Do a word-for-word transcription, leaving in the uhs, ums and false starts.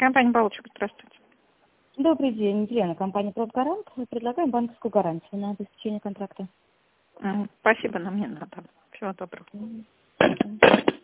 Компания «Балтика», здравствуйте. Добрый день, Елена, компания «Продгарант». Предлагаем банковскую гарантию на обеспечение контракта. М, Спасибо, нам не надо. Всего доброго. Мгм.